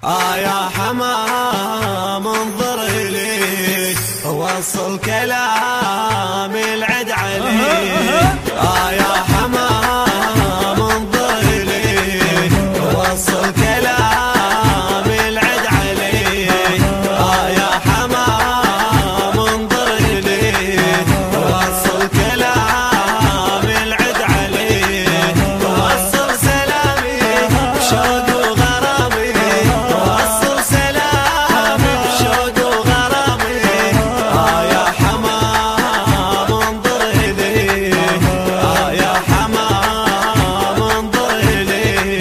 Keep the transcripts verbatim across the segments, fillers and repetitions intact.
آه يا حمام انظر إلي وصل كلام العد علي. آه يا حمام انظر إلي وصل كلام العد علي. آه يا حمام انظر إلي وصل كلام العد علي. وصل سلامي بشوق وغرامي، وصل سلامي بشوق وغرامي. آه يا حمام انظر إلي، آه يا حمام انظر إلي.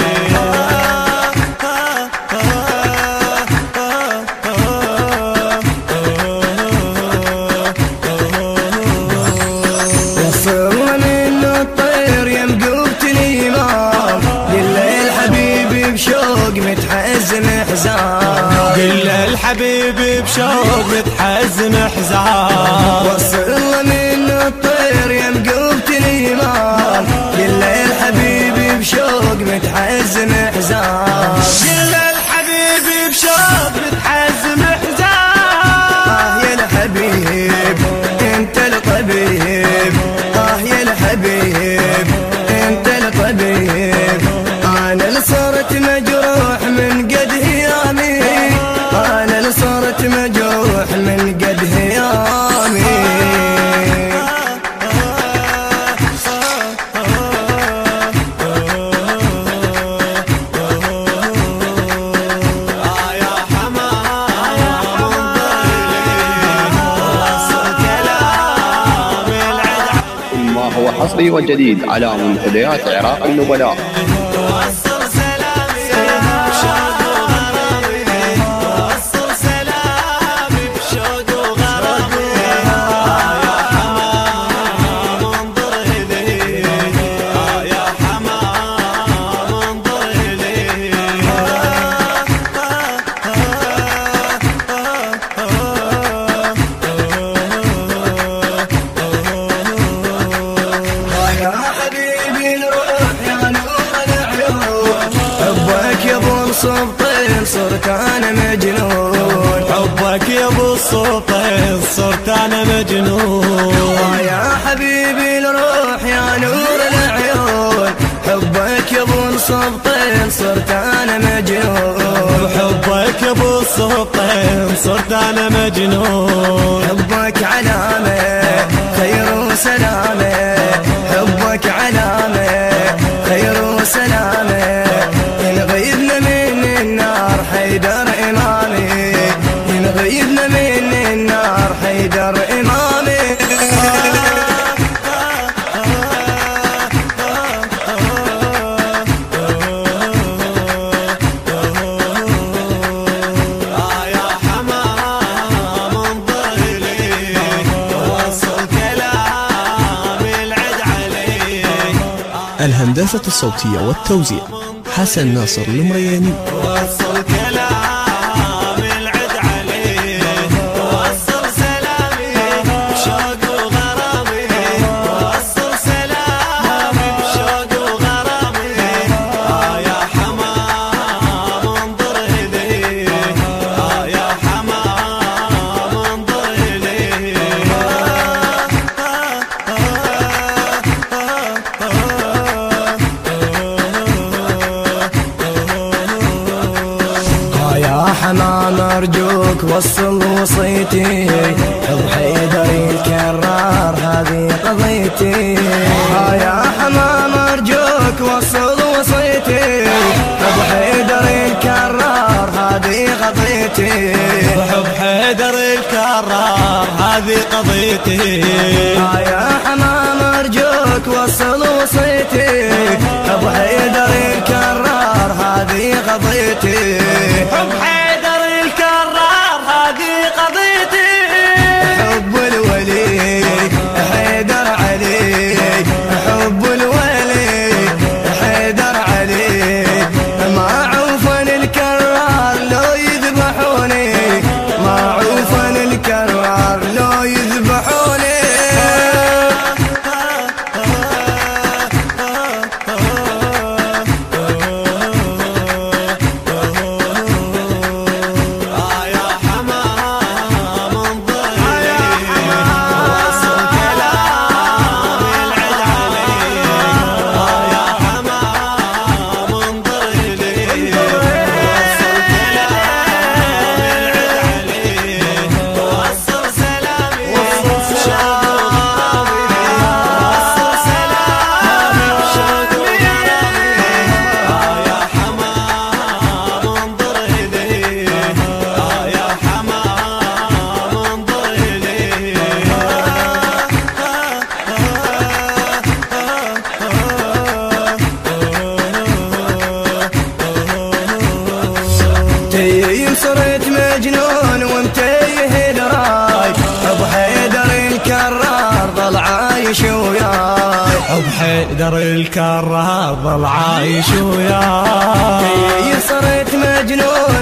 وصلنا من الطير يا مقوبة الإمام، لليل حبيبي بشوق متحزن حزام، قل حبيبي بشوق متحزن حزام. وصلنا من الطير يا مقوبة الإمام، لليل حبيبي بشوق متحزن حزام، قل الحبيبي بشوق متحزن حزام. آه يا الحبيب انت الطبيب، آه يا الحبيب انت الطبيب. انا اللي صرت مجروح من قد هيامي، انا اللي صرت مجروح من قد هيامي. آه يا حمام انظر إلي وصل كلام العد ما هو حصري وجديد على منتديات عراق النبلاء. وصل سلامي بشوق وغرامي، وصل سلامي بشوق وغرامي. آه يا حمام انظر إلي، آه يا حمام انظر إلي. يا حبيبي الروح يا نور العيون، حبك يا ابو السبطين صرت انا مجنون، حبك يا ابو السلطين صرت انا مجنون. يا حبيبي الروح يا نور العيون، حبك يا ابو السبطين صرت انا مجنون، حبك يا ابو السلطين صرت انا مجنون. حبك علامة خير وسلامة، حبك علامة خير وسلامة. إن غيبنا من النار حيدر إمامي، إن غيبنا من النار حيدر إمامي. آه يا حمام انظر إلي وصل كلام العد علي. الهندسة الصوتية والتوزيع حسن ناصر المرياني. وصل كلام العد علي، وصل سلامي بشوق وغرامي، وصل سلامي بشوق وغرامي. آه يا حمام انظر إلي، آه يا حمام انظر إلي. آه يا حمام أرجوك وصل وصيتي، أبو حيدر الكرار هذه قضيتي. آه يا حمام أرجوك وصل وصيتي، أبو حيدر الكرار هذه قضيتي. حب حيدر الكرار هذه قضيتي. آه يا حمام أرجوك وصل وصيتي، أبو حيدر الكرار هذه قضيتي. حب حيدر الكرار هذه قضيتي. حب الولي حيدر علي، حب الولي حيدر علي. معروفا الكرار لو يذبحوني، معروفا الكرار لو يذبحوني. صرت مجنون ومتيه دراي، ابو حيدر الكرار ظل عايش وياي، ابو حيدر الكرار ظل عايش وياي. صرت مجنون